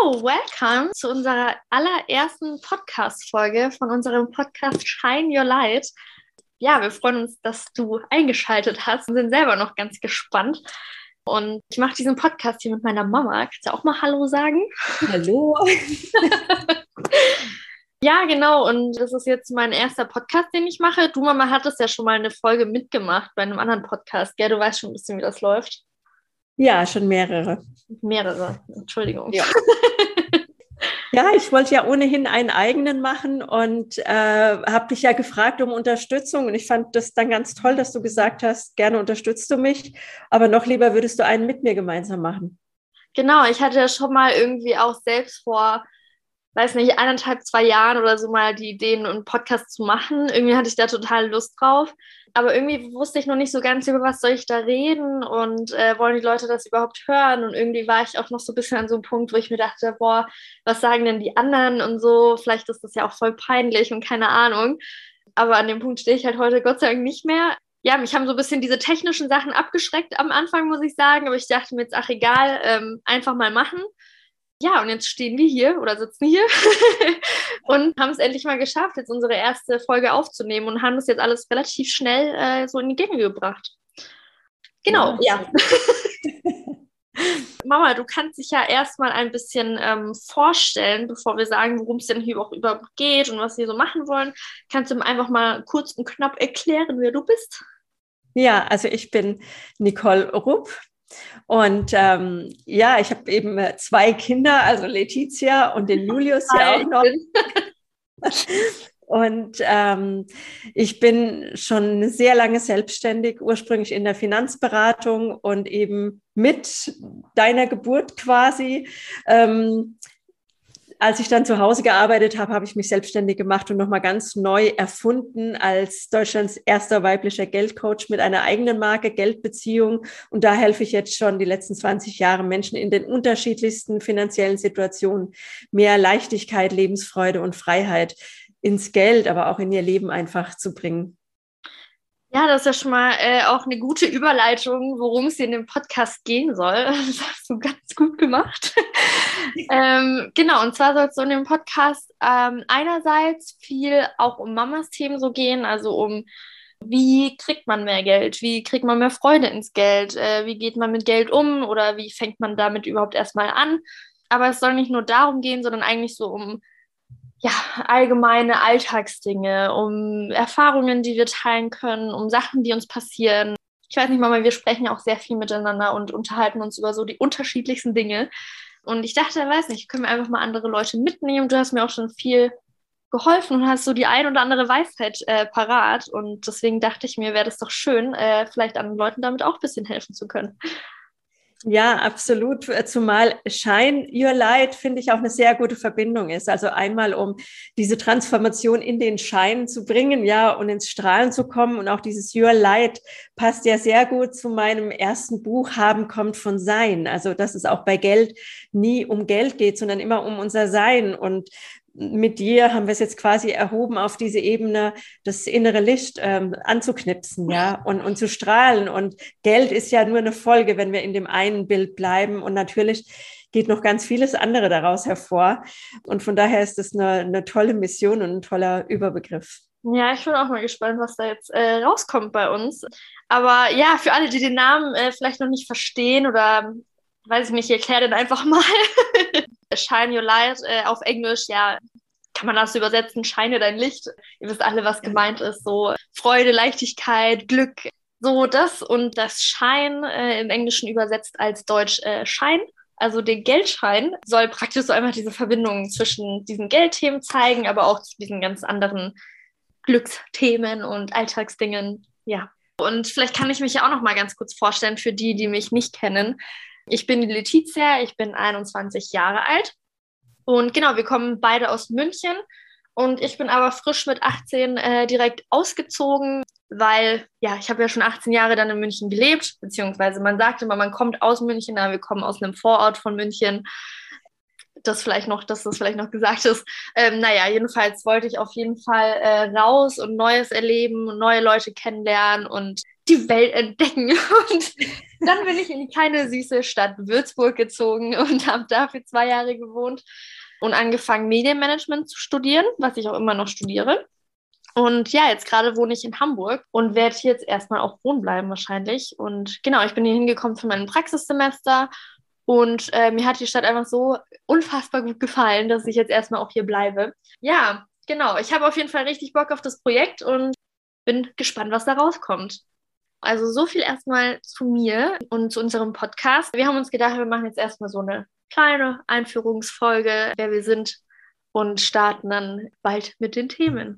Welcome zu unserer allerersten Podcast-Folge von unserem Podcast Shine Your Light. Ja, wir freuen uns, dass du eingeschaltet hast und sind selber noch ganz gespannt. Und ich mache diesen Podcast hier mit meiner Mama. Kannst du auch mal Hallo sagen? Hallo. Ja, genau. Und das ist jetzt mein erster Podcast, den ich mache. Du, Mama, hattest ja schon mal eine Folge mitgemacht bei einem anderen Podcast. Gell, du weißt schon ein bisschen, wie das läuft. Ja, schon mehrere. Mehrere, Entschuldigung. Ja. Ja, ich wollte ja ohnehin einen eigenen machen und habe dich ja gefragt um Unterstützung. Und ich fand das dann ganz toll, dass du gesagt hast, gerne unterstützt du mich, aber noch lieber würdest du einen mit mir gemeinsam machen. Genau, ich hatte ja schon mal irgendwie auch selbst vor, weiß nicht, 1,5, 2 Jahren oder so mal die Idee, einen Podcast zu machen. Irgendwie hatte ich da total Lust drauf. Aber irgendwie wusste ich noch nicht so ganz, über was soll ich da reden und wollen die Leute das überhaupt hören? Und irgendwie war ich auch noch so ein bisschen an so einem Punkt, wo ich mir dachte, boah, was sagen denn die anderen und so? Vielleicht ist das ja auch voll peinlich und keine Ahnung. Aber an dem Punkt stehe ich halt heute Gott sei Dank nicht mehr. Ja, mich haben so ein bisschen diese technischen Sachen abgeschreckt am Anfang, muss ich sagen. Aber ich dachte mir jetzt, ach egal, einfach mal machen. Ja, und jetzt stehen wir hier oder sitzen hier und haben es endlich mal geschafft, jetzt unsere erste Folge aufzunehmen und haben das jetzt alles relativ schnell so in die Gänge gebracht. Genau, ja. Mama, du kannst dich ja erstmal ein bisschen vorstellen, bevor wir sagen, worum es denn hier überhaupt geht und was wir so machen wollen. Kannst du mir einfach mal kurz und knapp erklären, wer du bist? Ja, also ich bin Nicole Rupp. Und ja, ich habe eben 2 Kinder, also Letizia und den Julius ja auch noch. Und ich bin schon sehr lange selbstständig, ursprünglich in der Finanzberatung und eben mit deiner Geburt quasi. Als ich dann zu Hause gearbeitet habe, habe ich mich selbstständig gemacht und nochmal ganz neu erfunden als Deutschlands erster weiblicher Geldcoach mit einer eigenen Marke, Geldbeziehung. Und da helfe ich jetzt schon die letzten 20 Jahre Menschen in den unterschiedlichsten finanziellen Situationen mehr Leichtigkeit, Lebensfreude und Freiheit ins Geld, aber auch in ihr Leben einfach zu bringen. Ja, das ist ja schon mal auch eine gute Überleitung, worum es hier in dem Podcast gehen soll. Das hast du ganz gut gemacht. Genau, und zwar soll es so in dem Podcast einerseits viel auch um Mamas Themen so gehen, also um wie kriegt man mehr Geld, wie kriegt man mehr Freude ins Geld, wie geht man mit Geld um oder wie fängt man damit überhaupt erstmal an. Aber es soll nicht nur darum gehen, sondern eigentlich so um ja, allgemeine Alltagsdinge, um Erfahrungen, die wir teilen können, um Sachen, die uns passieren. Ich weiß nicht, Mama, wir sprechen ja auch sehr viel miteinander und unterhalten uns über so die unterschiedlichsten Dinge. Und ich dachte, weiß nicht, können wir einfach mal andere Leute mitnehmen. Du hast mir auch schon viel geholfen und hast so die ein oder andere Weisheit parat. Und deswegen dachte ich mir, wäre das doch schön, vielleicht anderen Leuten damit auch ein bisschen helfen zu können. Ja, absolut. Zumal Shine Your Light, finde ich, auch eine sehr gute Verbindung ist. Also einmal, um diese Transformation in den Schein zu bringen, ja, und ins Strahlen zu kommen. Und auch dieses Your Light passt ja sehr gut zu meinem ersten Buch, Haben kommt von Sein. Also, dass es auch bei Geld nie um Geld geht, sondern immer um unser Sein. Und mit dir haben wir es jetzt quasi erhoben auf diese Ebene, das innere Licht anzuknipsen, ja, und zu strahlen. Und Geld ist ja nur eine Folge, wenn wir in dem einen Bild bleiben. Und natürlich geht noch ganz vieles andere daraus hervor. Und von daher ist das eine tolle Mission und ein toller Überbegriff. Ja, ich bin auch mal gespannt, was da jetzt rauskommt bei uns. Aber ja, für alle, die den Namen vielleicht noch nicht verstehen oder weiß ich nicht, ich erkläre den einfach mal. Shine Your Light auf Englisch, ja, kann man das so übersetzen, scheine dein Licht. Ihr wisst alle, was gemeint ist, so Freude, Leichtigkeit, Glück, so das. Und das Shine im Englischen übersetzt als Deutsch Schein. Also den Geldschein soll praktisch so einfach diese Verbindung zwischen diesen Geldthemen zeigen, aber auch zu diesen ganz anderen Glücksthemen und Alltagsdingen, ja. Und vielleicht kann ich mich ja auch noch mal ganz kurz vorstellen für die, die mich nicht kennen. Ich bin die Letizia, ich bin 21 Jahre alt und genau, wir kommen beide aus München und ich bin aber frisch mit 18 direkt ausgezogen, weil ja, ich habe ja schon 18 Jahre dann in München gelebt, beziehungsweise man sagt immer, man kommt aus München, aber wir kommen aus einem Vorort von München. Dass das vielleicht noch gesagt ist. Naja, jedenfalls wollte ich auf jeden Fall raus und Neues erleben und neue Leute kennenlernen und die Welt entdecken. Und dann bin ich in die kleine süße Stadt Würzburg gezogen und habe da für 2 Jahre gewohnt und angefangen, Medienmanagement zu studieren, was ich auch immer noch studiere. Und ja, jetzt gerade wohne ich in Hamburg und werde hier jetzt erstmal auch wohnen bleiben wahrscheinlich. Und genau, ich bin hier hingekommen für mein Praxissemester und mir hat die Stadt einfach so unfassbar gut gefallen, dass ich jetzt erstmal auch hier bleibe. Ja, genau, ich habe auf jeden Fall richtig Bock auf das Projekt und bin gespannt, was da rauskommt. Also so viel erstmal zu mir und zu unserem Podcast. Wir haben uns gedacht, wir machen jetzt erstmal so eine kleine Einführungsfolge, wer wir sind und starten dann bald mit den Themen.